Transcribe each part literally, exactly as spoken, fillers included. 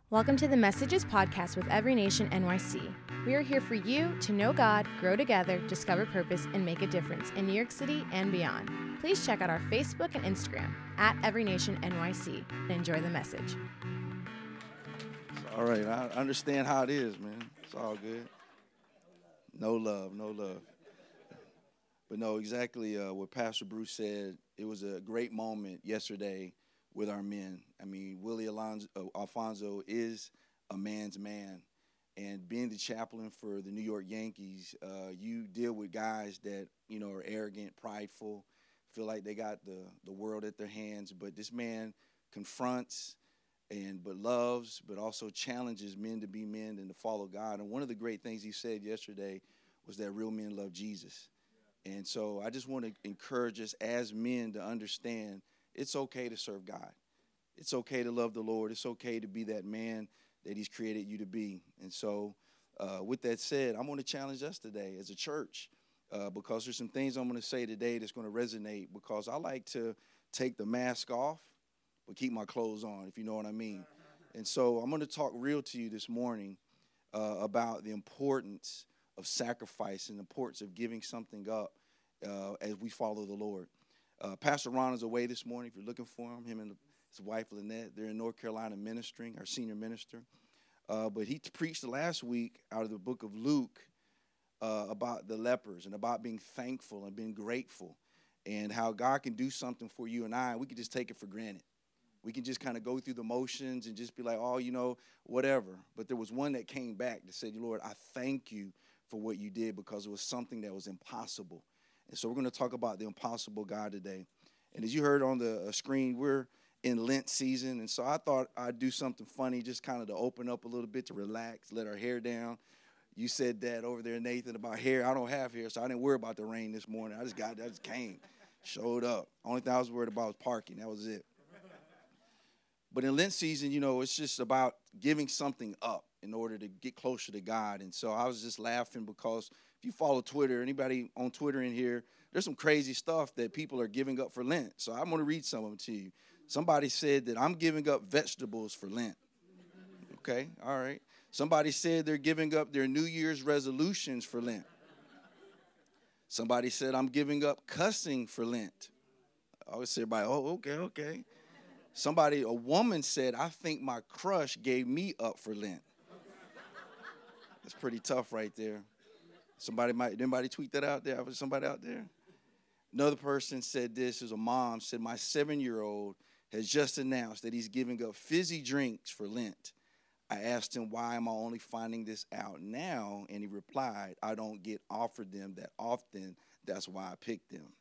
Welcome to the Messages podcast with Every Nation N Y C. We are here for you to know God, grow together, discover purpose, and make a difference in New York City and beyond. Please check out our Facebook and Instagram at Every Nation N Y C and enjoy the message. All right, I understand how it is, man. It's all good. No love, no love. But no, exactly uh, what Pastor Bruce said. It was a great moment yesterday with our men. I mean, Willie Alonzo, uh, Alfonso is a man's man. And being the chaplain for the New York Yankees, uh, you deal with guys that, you know, are arrogant, prideful, feel like they got the, the world at their hands. But this man confronts and but loves, but also challenges men to be men and to follow God. And one of the great things he said yesterday was that real men love Jesus. And so I just want to encourage us as men to understand it's okay to serve God. It's okay to love the Lord. It's okay to be that man that he's created you to be. And so uh, with that said, I'm going to challenge us today as a church uh, because there's some things I'm going to say today that's going to resonate because I like to take the mask off but keep my clothes on, if you know what I mean. And so I'm going to talk real to you this morning uh, about the importance of sacrifice and the importance of giving something up uh, as we follow the Lord. Uh, Pastor Ron is away this morning. If you're looking for him, him and his wife, Lynette, they're in North Carolina ministering, our senior minister. Uh, but he preached last week out of the book of Luke uh, about the lepers and about being thankful and being grateful and how God can do something for you and I, and we can just take it for granted. We can just kind of go through the motions and just be like, oh, you know, whatever. But there was one that came back that said, Lord, I thank you for what you did because it was something that was impossible. And so we're going to talk about the impossible God today. And as you heard on the uh, screen, we're in Lent season. And so I thought I'd do something funny just kind of to open up a little bit, to relax, let our hair down. You said that over there, Nathan, about hair. I don't have hair, so I didn't worry about the rain this morning. I just got, I just came, showed up. Only thing I was worried about was parking. That was it. But in Lent season, you know, it's just about giving something up in order to get closer to God. And so I was just laughing because if you follow Twitter, anybody on Twitter in here, there's some crazy stuff that people are giving up for Lent. So I'm going to read some of them to you. Somebody said that I'm giving up vegetables for Lent. Okay, all right. Somebody said they're giving up their New Year's resolutions for Lent. Somebody said I'm giving up cussing for Lent. I always say, everybody, oh, okay, okay. Somebody, a woman said, I think my crush gave me up for Lent. That's pretty tough right there. Somebody might, anybody tweet that out there? Was somebody out there? Another person said this, as a mom, said, my seven-year-old has just announced that he's giving up fizzy drinks for Lent. I asked him, why am I only finding this out now? And he replied, I don't get offered them that often. That's why I picked them.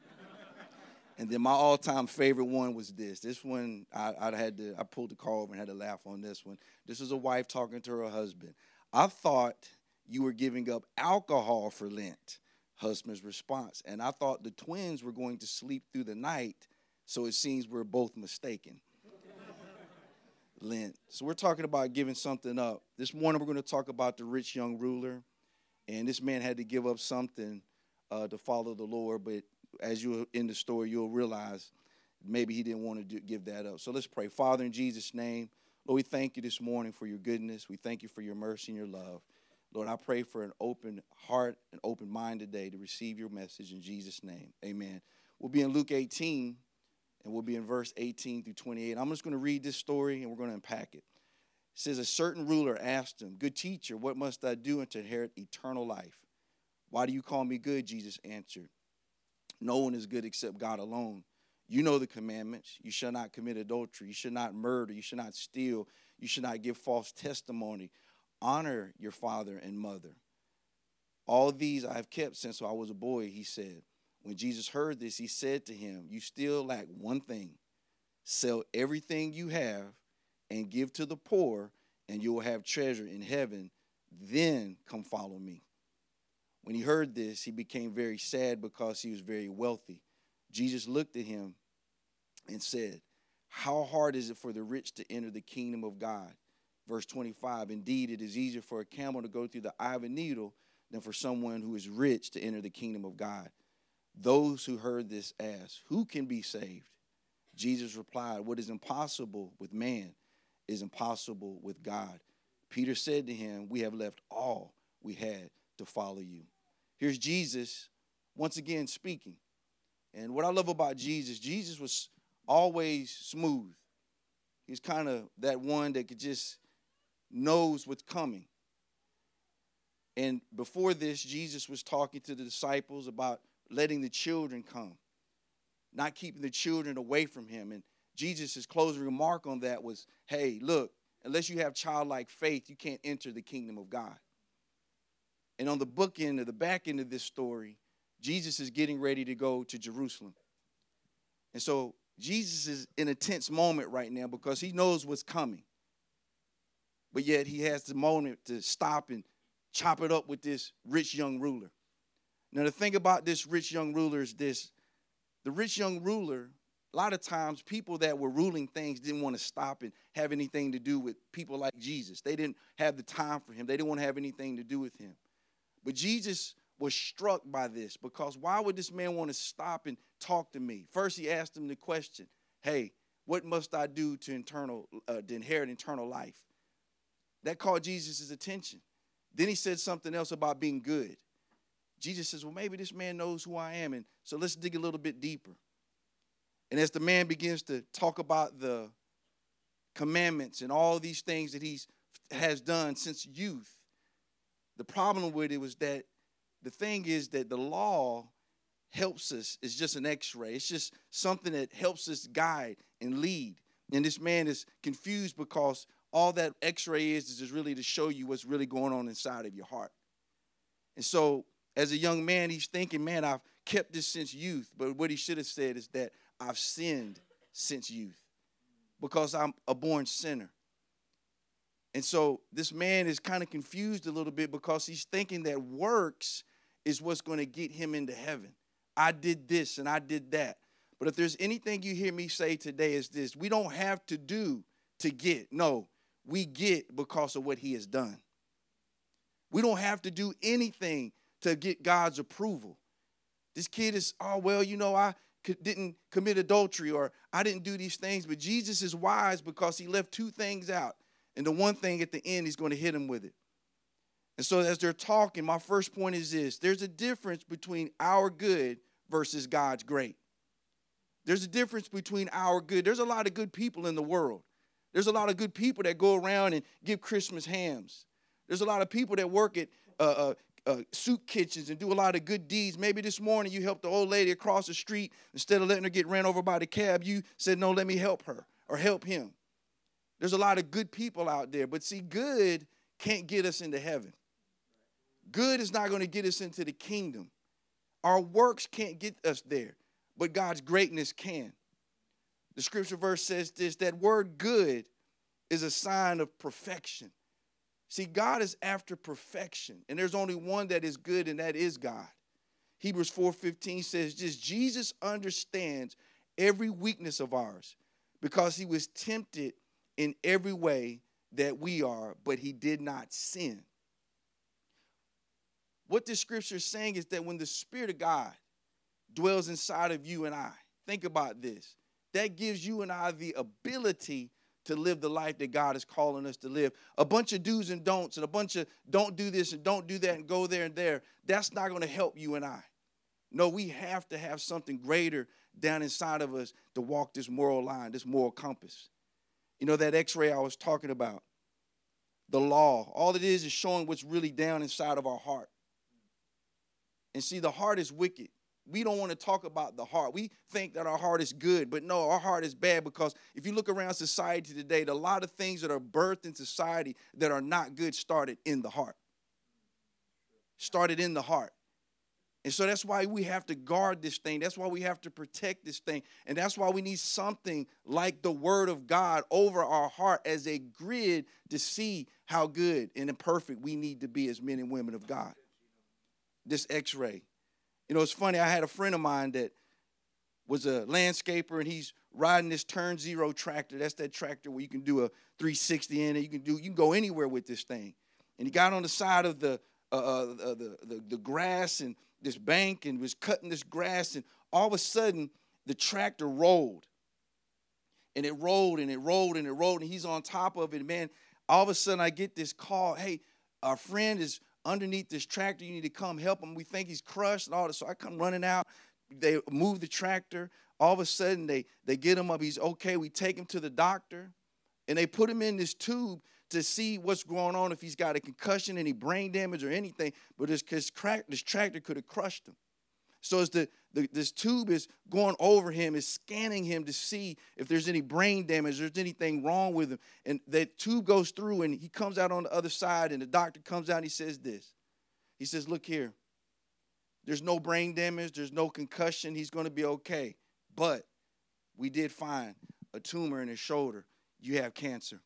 And then my all-time favorite one was this. This one, I, I had to, I pulled the car over and had to laugh on this one. This is a wife talking to her husband. I thought you were giving up alcohol for Lent. Husband's response. And I thought the twins were going to sleep through the night, so it seems we're both mistaken. Lent. So we're talking about giving something up. This morning we're going to talk about the rich young ruler. And this man had to give up something uh, to follow the Lord, but as you're in the story, you'll realize maybe he didn't want to do, give that up. So let's pray. Father, in Jesus' name, Lord, we thank you this morning for your goodness. We thank you for your mercy and your love. Lord, I pray for an open heart, an open mind today to receive your message in Jesus' name. Amen. We'll be in Luke eighteen, and we'll be in verse eighteen through twenty-eight. I'm just going to read this story, and we're going to unpack it. It says, a certain ruler asked him, good teacher, what must I do to inherit eternal life? Why do you call me good? Jesus answered. No one is good except God alone. You know the commandments. You shall not commit adultery. You should not murder. You should not steal. You should not give false testimony. Honor your father and mother. All these I have kept since I was a boy, he said. When Jesus heard this, he said to him, you still lack one thing. Sell everything you have and give to the poor, and you will have treasure in heaven. Then come follow me. When he heard this, he became very sad because he was very wealthy. Jesus looked at him and said, how hard is it for the rich to enter the kingdom of God? Verse twenty-five, indeed, it is easier for a camel to go through the eye of a needle than for someone who is rich to enter the kingdom of God. Those who heard this asked, who can be saved? Jesus replied, what is impossible with man is impossible with God. Peter said to him, we have left all we had to follow you. Here's Jesus once again speaking. And what I love about Jesus, Jesus was always smooth. He's kind of that one that could just knows what's coming. And before this, Jesus was talking to the disciples about letting the children come, not keeping the children away from him. And Jesus' closing remark on that was, hey, look, unless you have childlike faith, you can't enter the kingdom of God. And on the book end or the back end of this story, Jesus is getting ready to go to Jerusalem. And so Jesus is in a tense moment right now because he knows what's coming. But yet he has the moment to stop and chop it up with this rich young ruler. Now, the thing about this rich young ruler is this. The rich young ruler, a lot of times people that were ruling things didn't want to stop and have anything to do with people like Jesus. They didn't have the time for him. They didn't want to have anything to do with him. But Jesus was struck by this because why would this man want to stop and talk to me? First, he asked him the question, hey, what must I do to, internal, uh, to inherit eternal life? That caught Jesus' attention. Then he said something else about being good. Jesus says, well, maybe this man knows who I am, and so let's dig a little bit deeper. And as the man begins to talk about the commandments and all these things that he has done since youth, the problem with it was that the thing is that the law helps us. It's just an x-ray. It's just something that helps us guide and lead. And this man is confused because all that x-ray is is just really to show you what's really going on inside of your heart. And so as a young man, he's thinking, man, I've kept this since youth. But what he should have said is that I've sinned since youth because I'm a born sinner. And so this man is kind of confused a little bit because he's thinking that works is what's going to get him into heaven. I did this and I did that. But if there's anything you hear me say today is this: we don't have to do to get. No, we get because of what he has done. We don't have to do anything to get God's approval. This kid is, oh, well, you know, I didn't commit adultery or I didn't do these things. But Jesus is wise because he left two things out. And the one thing at the end, he's going to hit him with it. And so as they're talking, my first point is this: there's a difference between our good versus God's great. There's a difference between our good. There's a lot of good people in the world. There's a lot of good people that go around and give Christmas hams. There's a lot of people that work at uh, uh, uh, soup kitchens and do a lot of good deeds. Maybe this morning you helped the old lady across the street. Instead of letting her get ran over by the cab, you said, no, let me help her or help him. There's a lot of good people out there. But see, good can't get us into heaven. Good is not going to get us into the kingdom. Our works can't get us there, but God's greatness can. The scripture verse says this: that word good is a sign of perfection. See, God is after perfection, and there's only one that is good, and that is God. Hebrews four fifteen says this: Jesus understands every weakness of ours because he was tempted in every way that we are, but he did not sin. What this scripture is saying is that when the Spirit of God dwells inside of you and I, think about this, that gives you and I the ability to live the life that God is calling us to live. A bunch of do's and don'ts and a bunch of don't do this and don't do that and go there and there, that's not going to help you and I. No, we have to have something greater down inside of us to walk this moral line, this moral compass. You know, that x-ray I was talking about, the law, all it is is showing what's really down inside of our heart. And see, the heart is wicked. We don't want to talk about the heart. We think that our heart is good, but no, our heart is bad because if you look around society today, a lot of things that are birthed in society that are not good started in the heart. Started in the heart. And so that's why we have to guard this thing. That's why we have to protect this thing. And that's why we need something like the Word of God over our heart as a grid to see how good and imperfect we need to be as men and women of God. This x-ray. You know, it's funny. I had a friend of mine that was a landscaper, and he's riding this Turn Zero tractor. That's that tractor where you can do a three sixty in it. You can do. You can go anywhere with this thing. And he got on the side of the uh, uh, the, the the grass and this bank and was cutting this grass, and all of a sudden the tractor rolled. And it rolled and it rolled and it rolled, and he's on top of it. Man, all of a sudden I get this call, hey, our friend is underneath this tractor. You need to come help him. We think he's crushed and all this. So I come running out. They move the tractor. All of a sudden they, they get him up. He's okay. We take him to the doctor, and they put him in this tube to see what's going on, if he's got a concussion, any brain damage or anything. But this, this, crack, this tractor could have crushed him. So as the, the this tube is going over him, is scanning him to see if there's any brain damage, there's anything wrong with him. And that tube goes through, and he comes out on the other side, and the doctor comes out and he says this. He says, look here, there's no brain damage, there's no concussion, he's going to be okay. But we did find a tumor in his shoulder. You have cancer.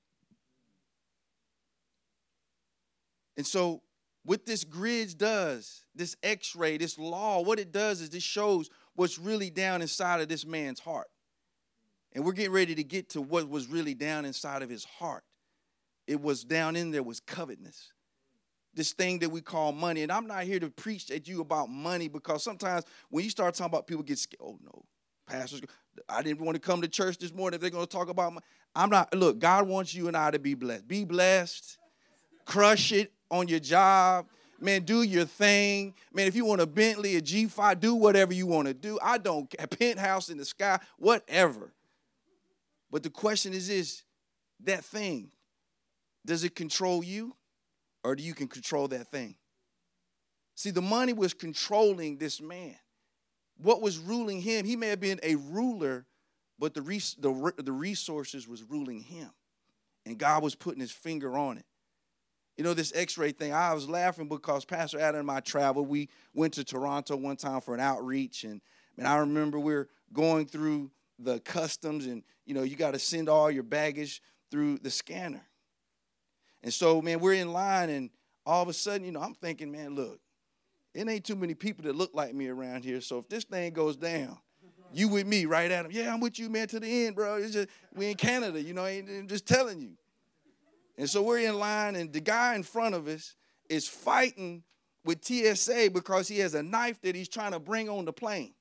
And so what this grid does, this x-ray, this law, what it does is it shows what's really down inside of this man's heart. And we're getting ready to get to what was really down inside of his heart. It was down in there was covetousness. This thing that we call money. And I'm not here to preach at you about money, because sometimes when you start talking about, people get scared. Oh, no, pastors, I didn't want to come to church this morning if they're going to talk about money. I'm not. Look, God wants you and I to be blessed. Be blessed. Crush it on your job. Man, do your thing. Man, if you want a Bentley, a G five, do whatever you want to do. I don't care. A penthouse in the sky, whatever. But the question is this, that thing, does it control you, or do you can control that thing? See, the money was controlling this man. What was ruling him? He may have been a ruler, but the, res- the, the resources was ruling him. And God was putting his finger on it. You know, this x-ray thing, I was laughing because Pastor Adam and I traveled. We went to Toronto one time for an outreach. And, and I remember we were going through the customs, and, you know, you got to send all your baggage through the scanner. And so, man, we're in line, and all of a sudden, you know, I'm thinking, man, look, it ain't too many people that look like me around here. So if this thing goes down, you with me, right, Adam? Yeah, I'm with you, man, to the end, bro. It's just, we in Canada, you know, I'm just telling you. And so we're in line, and the guy in front of us is fighting with T S A because he has a knife that he's trying to bring on the plane.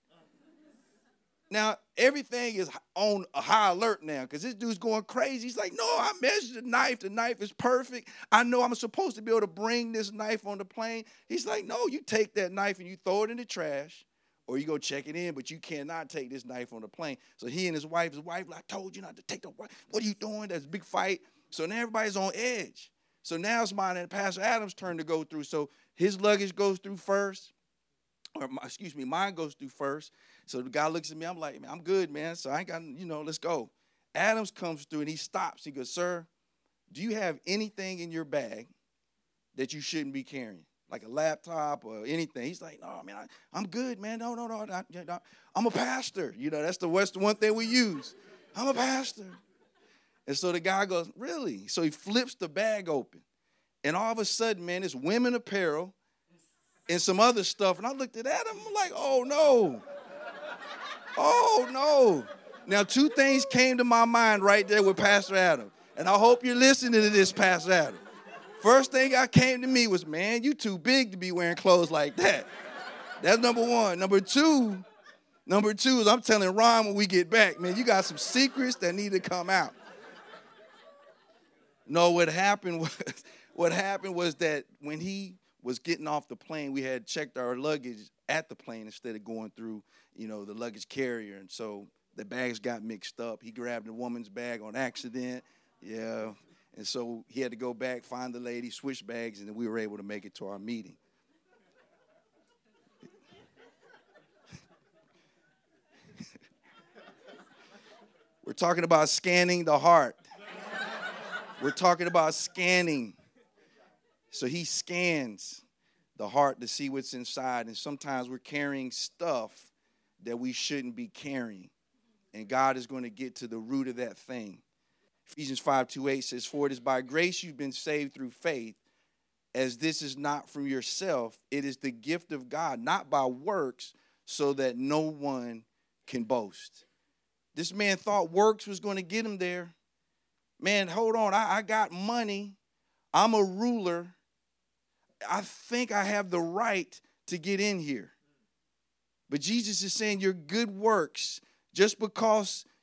Now, everything is on a high alert now because this dude's going crazy. He's like, no, I measured the knife. The knife is perfect. I know I'm supposed to be able to bring this knife on the plane. He's like, no, you take that knife and you throw it in the trash, or you go check it in, but you cannot take this knife on the plane. So he and his wife, his wife, like, I told you not to take the wife. What are you doing? That's a big fight. So now everybody's on edge. So now it's mine and Pastor Adam's turn to go through. So his luggage goes through first. Or, my, excuse me, mine goes through first. So the guy looks at me. I'm like, man, I'm good, man. So I ain't got, you know, let's go. Adams comes through, and he stops. He goes, sir, do you have anything in your bag that you shouldn't be carrying? Like a laptop or anything? He's like, no, man, I, I'm good, man. No, no, no, no, no. I'm a pastor. You know, that's the, that's the one thing we use. I'm a pastor. And so the guy goes, really? So he flips the bag open. And all of a sudden, man, it's women apparel and some other stuff. And I looked at Adam, I'm like, oh, no. Oh, no. Now, two things came to my mind right there with Pastor Adam. And I hope you're listening to this, Pastor Adam. First thing that came to me was, man, you too big to be wearing clothes like that. That's number one. Number two, number two is I'm telling Ron when we get back, man, you got some secrets that need to come out. No, what happened was, what happened was that when he was getting off the plane, we had checked our luggage at the plane instead of going through, you know, the luggage carrier. And so the bags got mixed up. He grabbed a woman's bag on accident. Yeah. And so he had to go back, find the lady, switch bags, and then we were able to make it to our meeting. We're talking about scanning the heart. We're talking about scanning. So he scans the heart to see what's inside. And sometimes we're carrying stuff that we shouldn't be carrying. And God is going to get to the root of that thing. Ephesians five two eight says, for it is by grace you've been saved through faith, as this is not from yourself. It is the gift of God, not by works, so that no one can boast. This man thought works was going to get him there. Man, hold on, I, I got money. I'm a ruler. I think I have the right to get in here. But Jesus is saying your good works, just because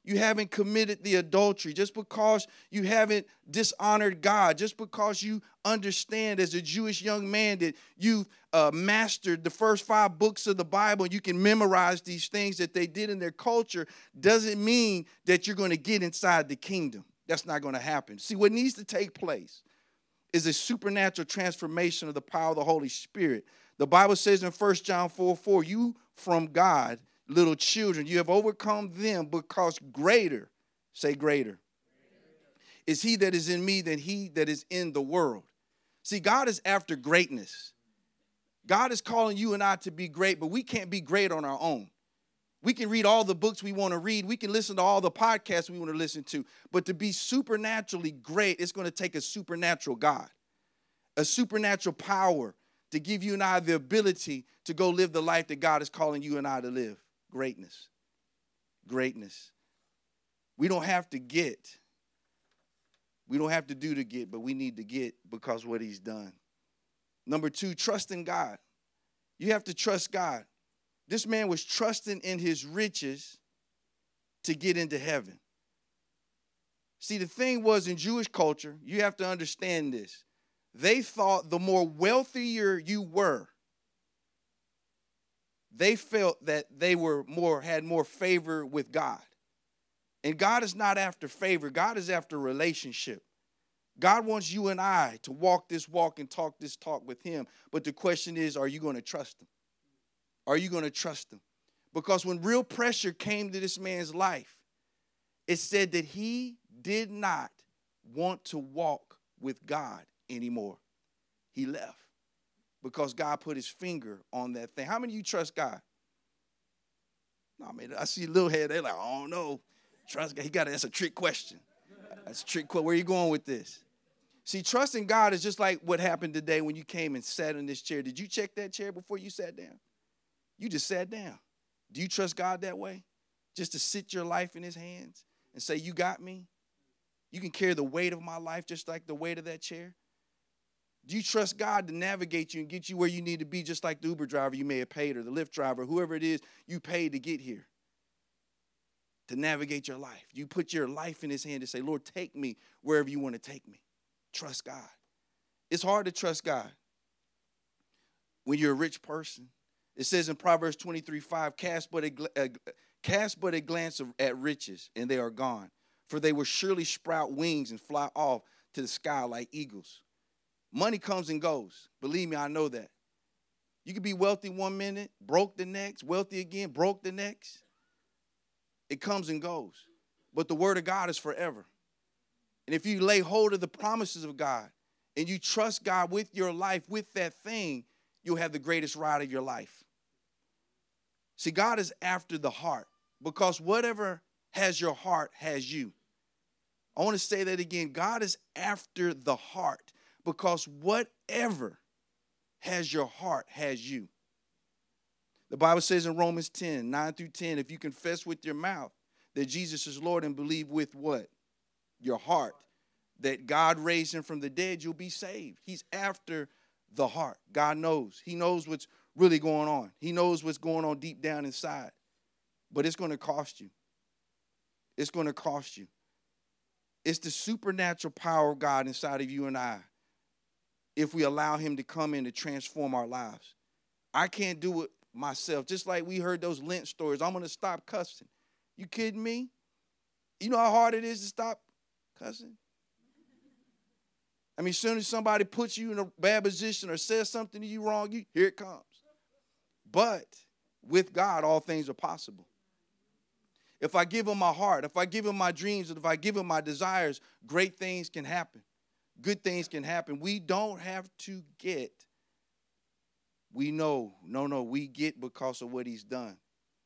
you haven't committed the adultery, just because you haven't dishonored God, just because you understand as a Jewish young man that you've uh, mastered the first five books of the Bible and you can memorize these things that they did in their culture, doesn't mean that you're going to get inside the kingdom. That's not going to happen. See, what needs to take place is a supernatural transformation of the power of the Holy Spirit. The Bible says in First John four four, you from God, little children, you have overcome them because greater, say greater, is he that is in me than he that is in the world. See, God is after greatness. God is calling you and I to be great, but we can't be great on our own. We can read all the books we want to read. We can listen to all the podcasts we want to listen to. But to be supernaturally great, it's going to take a supernatural God, a supernatural power to give you and I the ability to go live the life that God is calling you and I to live. Greatness. Greatness. We don't have to get. We don't have to do to get, but we need to get because of what he's done. Number two, trust in God. You have to trust God. This man was trusting in his riches to get into heaven. See, the thing was in Jewish culture, you have to understand this. They thought the more wealthier you were, they felt that they were more, had more favor with God. And God is not after favor. God is after relationship. God wants you and I to walk this walk and talk this talk with him. But the question is, are you going to trust him? Are you going to trust him? Because when real pressure came to this man's life, it said that he did not want to walk with God anymore. He left because God put his finger on that thing. How many of you trust God? No, I mean, I see a little head. They're like, I don't know. Trust God. He got it. That's a trick question. That's a trick question. Where are you going with this? See, trusting God is just like what happened today when you came and sat in this chair. Did you check that chair before you sat down? You just sat down. Do you trust God that way? Just to sit your life in his hands and say, you got me? You can carry the weight of my life just like the weight of that chair? Do you trust God to navigate you and get you where you need to be, just like the Uber driver you may have paid or the Lyft driver, whoever it is you paid to get here, to navigate your life? You put your life in his hand to say, Lord, take me wherever you want to take me. Trust God. It's hard to trust God when you're a rich person. It says in Proverbs twenty-three five, cast but a, a, cast but a glance of, at riches, and they are gone. For they will surely sprout wings and fly off to the sky like eagles. Money comes and goes. Believe me, I know that. You can be wealthy one minute, broke the next, wealthy again, broke the next. It comes and goes. But the word of God is forever. And if you lay hold of the promises of God and you trust God with your life, with that thing, you'll have the greatest ride of your life. See, God is after the heart, because whatever has your heart has you. I want to say that again. God is after the heart, because whatever has your heart has you. The Bible says in Romans ten, nine through ten, if you confess with your mouth that Jesus is Lord and believe with what? Your heart, that God raised him from the dead, you'll be saved. He's after the heart. God knows. He knows what's really going on. He knows what's going on deep down inside. But it's going to cost you. It's going to cost you. It's the supernatural power of God inside of you and I, if we allow him to come in to transform our lives. I can't do it myself. Just like we heard those Lent stories, I'm going to stop cussing. You kidding me? You know how hard it is to stop cussing? I mean, as soon as somebody puts you in a bad position or says something to you wrong, you, here it comes. But with God, all things are possible. If I give him my heart, if I give him my dreams, and if I give him my desires, great things can happen. Good things can happen. We don't have to get. We know, no, no, we get because of what he's done.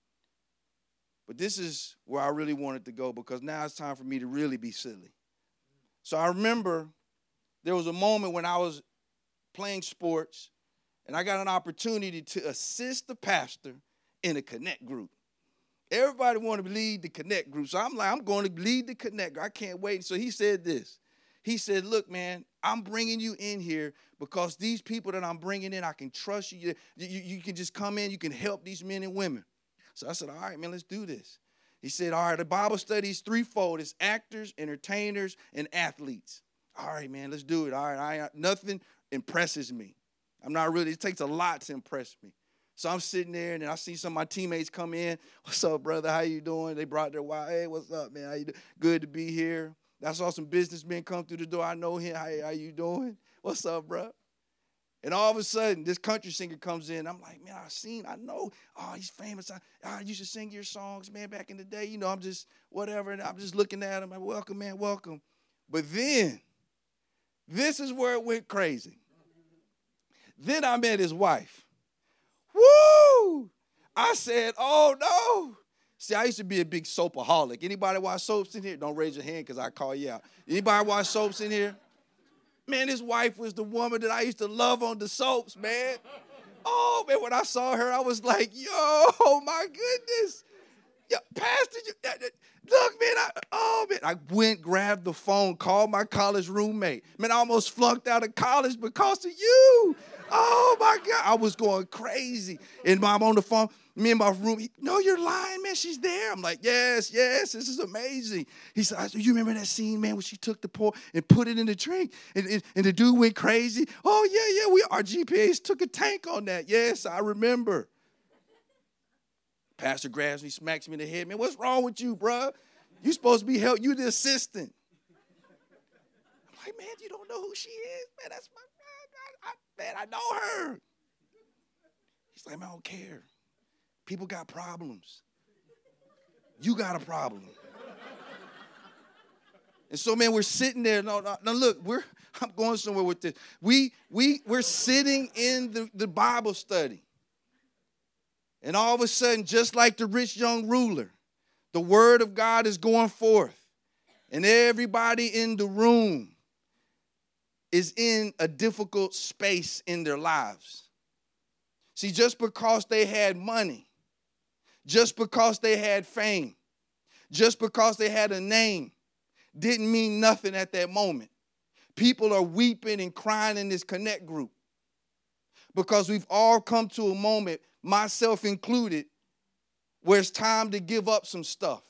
But this is where I really wanted to go, because now it's time for me to really be silly. So I remember there was a moment when I was playing sports, and I got an opportunity to assist the pastor in a connect group. Everybody wanted to lead the connect group. So I'm like, I'm going to lead the connect group. I can't wait. So he said this. He said, look, man, I'm bringing you in here because these people that I'm bringing in, I can trust you. You, you. you can just come in. You can help these men and women. So I said, all right, man, let's do this. He said, all right, the Bible study is threefold. It's actors, entertainers, and athletes. All right, man, let's do it. All right, I, nothing impresses me. I'm not really, it takes a lot to impress me. So I'm sitting there, and then I see some of my teammates come in. What's up, brother? How you doing? They brought their wife. Hey, what's up, man? How you doing? Good to be here. I saw some businessmen come through the door. I know him. Hey, how you doing? What's up, bro? And all of a sudden, this country singer comes in. I'm like, man, I seen, I know. Oh, he's famous. I, I used to sing your songs, man, back in the day. You know, I'm just whatever. And I'm just looking at him. I'm like, welcome, man, welcome. But then, this is where it went crazy. Then I met his wife. Woo! I said, oh, no. See, I used to be a big soapaholic. Anybody watch soaps in here? Don't raise your hand because I call you out. Anybody watch soaps in here? Man, his wife was the woman that I used to love on the soaps, man. Oh, man, when I saw her, I was like, yo, my goodness. Yo, Pastor, you, look, man, I, oh, man. I went, grabbed the phone, called my college roommate. Man, I almost flunked out of college because of you. Oh, my God. I was going crazy. And I'm on the phone. Me and my room, he, no, you're lying, man. She's there. I'm like, yes, yes, this is amazing. He said, you remember that scene, man, when she took the pork and put it in the drink and, and, and the dude went crazy? Oh, yeah, yeah, we our G P As took a tank on that. Yes, I remember. Pastor grabs me, smacks me in the head. Man, what's wrong with you, bro? You supposed to be help. You the assistant. I'm like, man, you don't know who she is? Man, that's my, I, I, man, I know her. He's like, man, I don't care. People got problems. You got a problem. And so, man, we're sitting there. No, no, no, look, we're I'm going somewhere with this. We, we, we're sitting in the, the Bible study. And all of a sudden, just like the rich young ruler, the word of God is going forth. And everybody in the room is in a difficult space in their lives. See, just because they had money, just because they had fame, just because they had a name, didn't mean nothing at that moment. People are weeping and crying in this connect group because we've all come to a moment, myself included, where it's time to give up some stuff.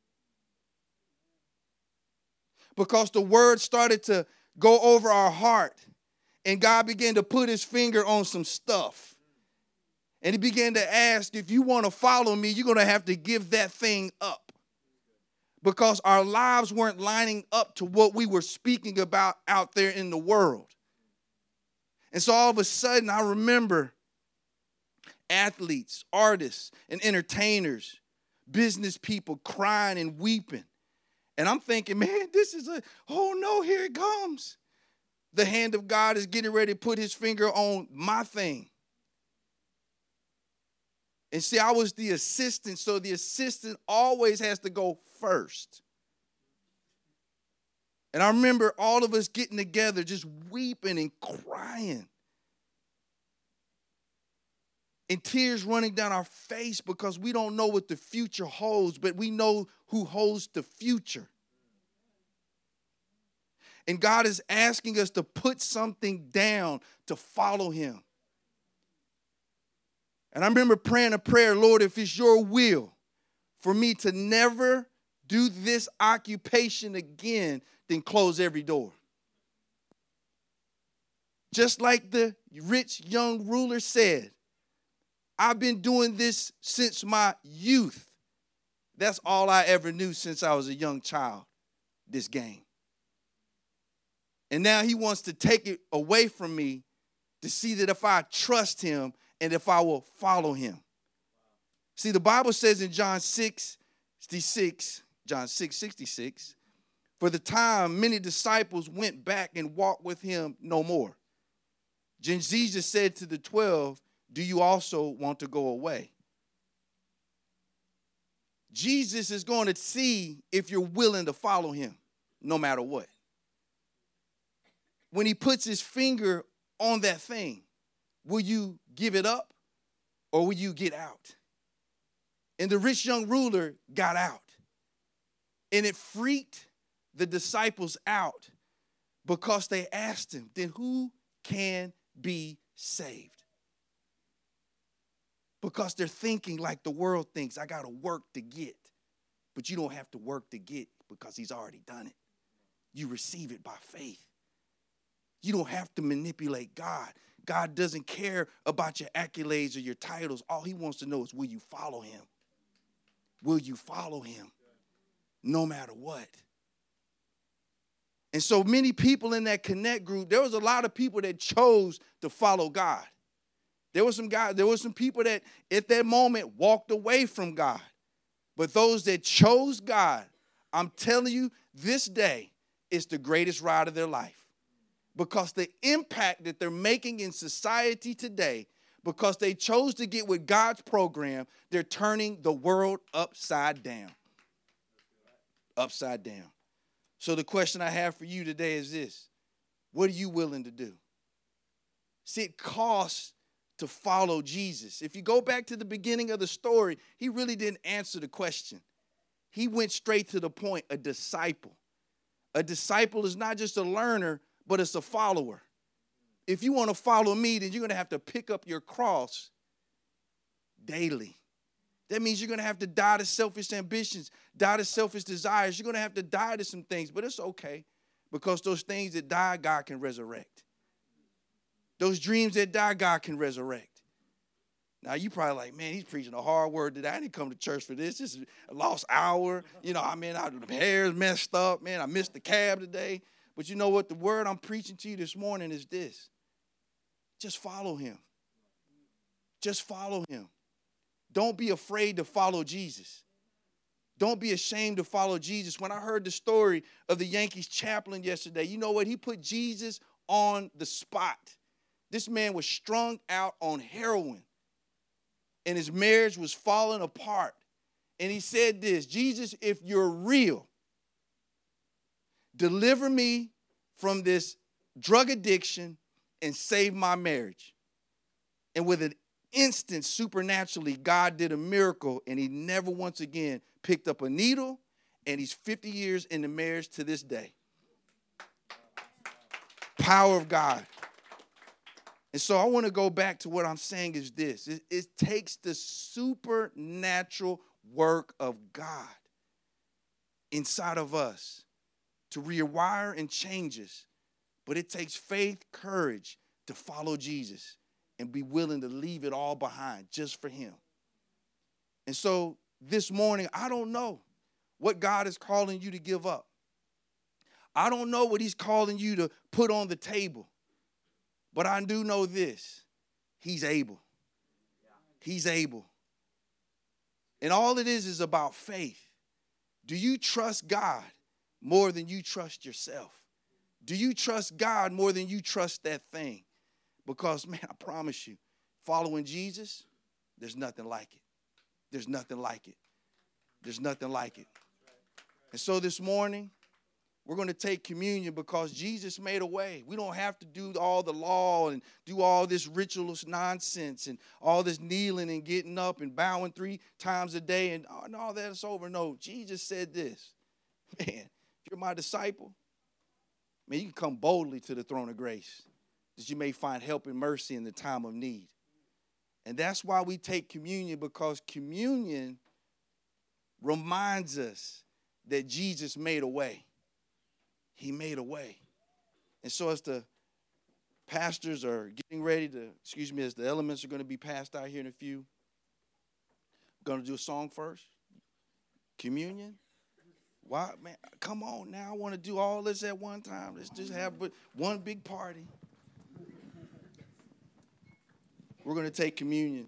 Because the word started to go over our heart and God began to put his finger on some stuff. And he began to ask, if you want to follow me, you're going to have to give that thing up. Because our lives weren't lining up to what we were speaking about out there in the world. And so all of a sudden, I remember athletes, artists, and entertainers, business people crying and weeping. And I'm thinking, man, this is a, oh no, here it comes. The hand of God is getting ready to put his finger on my thing. And see, I was the assistant, so the assistant always has to go first. And I remember all of us getting together, just weeping and crying. And tears running down our face because we don't know what the future holds, but we know who holds the future. And God is asking us to put something down to follow him. And I remember praying a prayer, Lord, if it's your will for me to never do this occupation again, then close every door. Just like the rich young ruler said, I've been doing this since my youth. That's all I ever knew since I was a young child, this game. And now he wants to take it away from me to see that if I trust him and if I will follow him. See, the Bible says in John six sixty-six, John six sixty-six, for the time many disciples went back and walked with him no more. Then Jesus said to the twelve, do you also want to go away? Jesus is going to see if you're willing to follow him, no matter what. When he puts his finger on that thing, will you give it up or will you get out? And the rich young ruler got out. And it freaked the disciples out because they asked him, then who can be saved? Because they're thinking like the world thinks, I got to work to get. but you don't have to work to get because he's already done it. You receive it by faith. You don't have to manipulate God. God doesn't care about your accolades or your titles. All he wants to know is, will you follow him? Will you follow him no matter what? And so many people in that Connect group, there was a lot of people that chose to follow God. There were some guys, there were some people that at that moment walked away from God. But those that chose God, I'm telling you, this day is the greatest ride of their life. Because the impact that they're making in society today, because they chose to get with God's program, they're turning the world upside down. Upside down. So the question I have for you today is this. What are you willing to do? See, it costs to follow Jesus. If you go back to the beginning of the story, he really didn't answer the question. He went straight to the point, a disciple. A disciple is not just a learner, but it's a follower. If you want to follow me, then you're going to have to pick up your cross daily. That means you're going to have to die to selfish ambitions, die to selfish desires. You're going to have to die to some things, but it's okay because those things that die, God can resurrect. Those dreams that die, God can resurrect. Now, you probably like, man, he's preaching a hard word today. I didn't come to church for this. This is a lost hour. You know, I mean, I, the hair's messed up. Man, I missed the cab today. But you know what? The word I'm preaching to you this morning is this. Just follow him. Just follow him. Don't be afraid to follow Jesus. Don't be ashamed to follow Jesus. When I heard the story of the Yankees chaplain yesterday, you know what? He put Jesus on the spot. This man was strung out on heroin, and his marriage was falling apart. And he said this, Jesus, if you're real, deliver me from this drug addiction and save my marriage. And with an instant, supernaturally, God did a miracle, and he never once again picked up a needle, and he's fifty years in the marriage to this day. Power of God. And so I want to go back to what I'm saying is this. It, it takes the supernatural work of God inside of us to rewire and change us. But it takes faith, courage to follow Jesus and be willing to leave it all behind just for him. And so this morning, I don't know what God is calling you to give up. I don't know what he's calling you to put on the table. But I do know this. He's able. He's able. And all it is is about faith. Do you trust God more than you trust yourself? Do you trust God more than you trust that thing? Because, man, I promise you, following Jesus, there's nothing like it. There's nothing like it. There's nothing like it. And so this morning, we're going to take communion because Jesus made a way. We don't have to do all the law and do all this ritualist nonsense and all this kneeling and getting up and bowing three times a day and all that is over. No, Jesus said this. Man, if you're my disciple, man, you can come boldly to the throne of grace that you may find help and mercy in the time of need. And that's why we take communion, because communion reminds us that Jesus made a way. He made a way. And so as the pastors are getting ready to, excuse me, as the elements are going to be passed out here in a few, I'm going to do a song first. Communion. Why, man, come on now. I want to do all this at one time. Let's just have one big party. We're going to take communion.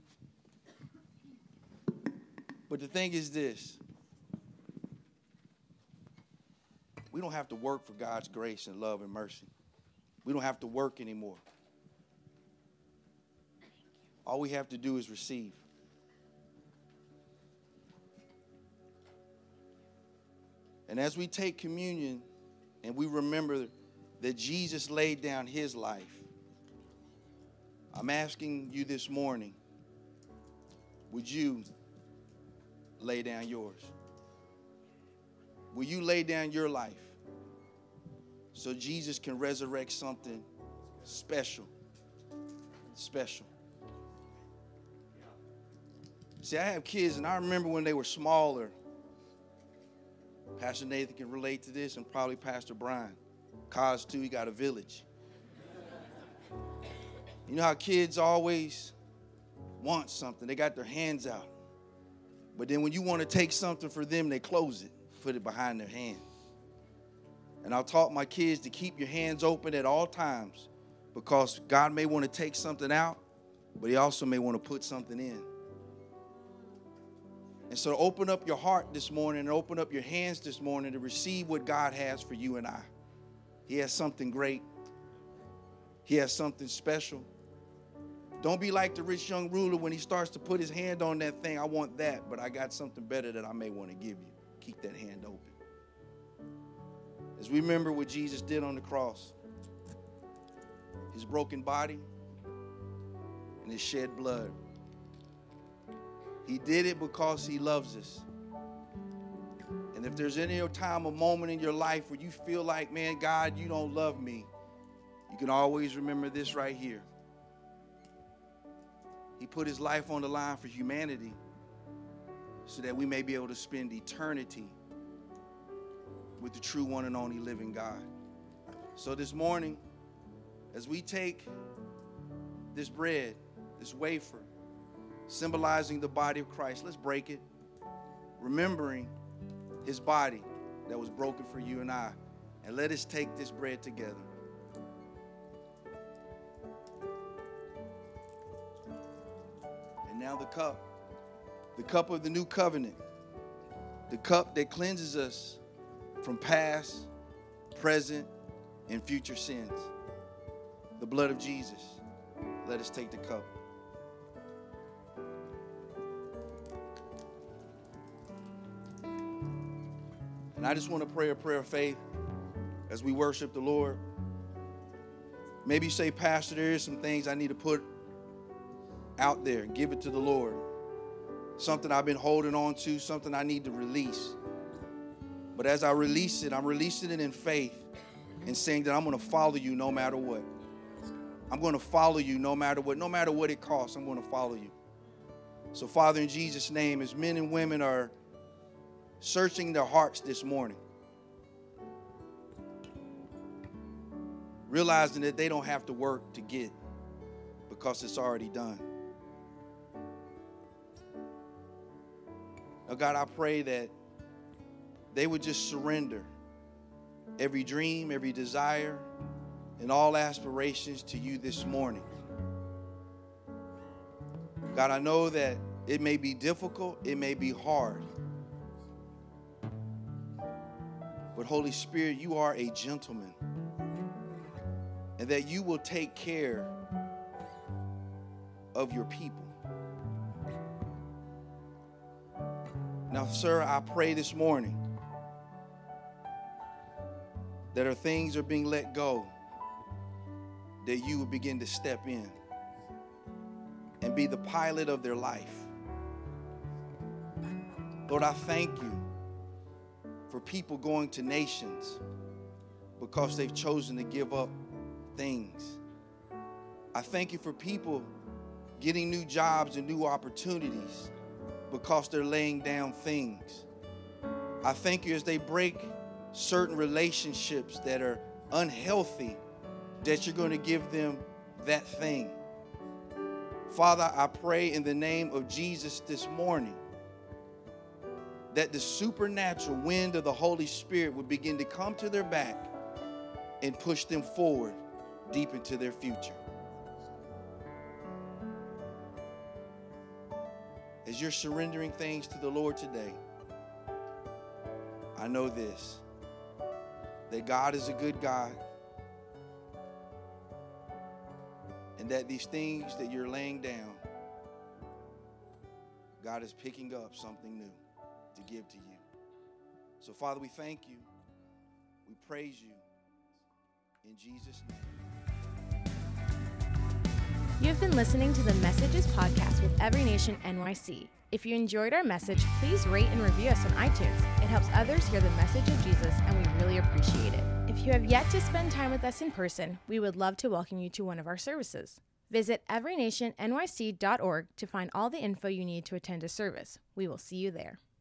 But the thing is this. We don't have to work for God's grace and love and mercy. We don't have to work anymore. All we have to do is receive. And as we take communion and we remember that Jesus laid down his life, I'm asking you this morning, would you lay down yours? Will you lay down your life so Jesus can resurrect something special? Special. See, I have kids, and I remember when they were smaller, Pastor Nathan can relate to this, and probably Pastor Brian. Cos, too, he got a village. You know how kids always want something. They got their hands out. But then when you want to take something for them, they close it, put it behind their hand. And I've taught my kids to keep your hands open at all times, because God may want to take something out, but he also may want to put something in. And so open up your heart this morning and open up your hands this morning to receive what God has for you and I. He has something great. He has something special. Don't be like the rich young ruler when he starts to put his hand on that thing. I want that, but I got something better that I may want to give you. Keep that hand open. As we remember what Jesus did on the cross, his broken body and his shed blood. He did it because he loves us. And if there's any time, a moment in your life where you feel like, man, God, you don't love me, you can always remember this right here. He put his life on the line for humanity so that we may be able to spend eternity with the true one and only living God. So this morning, as we take this bread, this wafer, symbolizing the body of Christ, let's break it, remembering his body that was broken for you and I. And let us take this bread together. And now the cup, the cup of the new covenant, the cup that cleanses us from past, present, and future sins. The blood of Jesus. Let us take the cup. And I just want to pray a prayer of faith as we worship the Lord. Maybe you say, Pastor, there is some things I need to put out there and give it to the Lord. Something I've been holding on to, something I need to release. But as I release it, I'm releasing it in faith and saying that I'm going to follow you no matter what. I'm going to follow you no matter what. No matter what it costs, I'm going to follow you. So, Father, in Jesus' name, as men and women are searching their hearts this morning, realizing that they don't have to work to get because it's already done. Now, God, I pray that they would just surrender every dream, every desire, and all aspirations to you this morning. God, I know that it may be difficult, it may be hard. But Holy Spirit, you are a gentleman. And that you will take care of your people. Now, sir, I pray this morning that our things are being let go, that you will begin to step in and be the pilot of their life. Lord, I thank you for people going to nations because they've chosen to give up things. I thank you for people getting new jobs and new opportunities because they're laying down things. I thank you as they break certain relationships that are unhealthy, that you're going to give them that thing. Father, I pray in the name of Jesus this morning that the supernatural wind of the Holy Spirit would begin to come to their back and push them forward deep into their future. As you're surrendering things to the Lord today, I know this, that God is a good God, and that these things that you're laying down, God is picking up something new to give to you. So, Father, we thank you. We praise you. In Jesus' name. You've been listening to the Messages podcast with Every Nation N Y C. If you enjoyed our message, please rate and review us on iTunes. It helps others hear the message of Jesus, and we really appreciate it. If you have yet to spend time with us in person, we would love to welcome you to one of our services. Visit every nation N Y C dot org to find all the info you need to attend a service. We will see you there.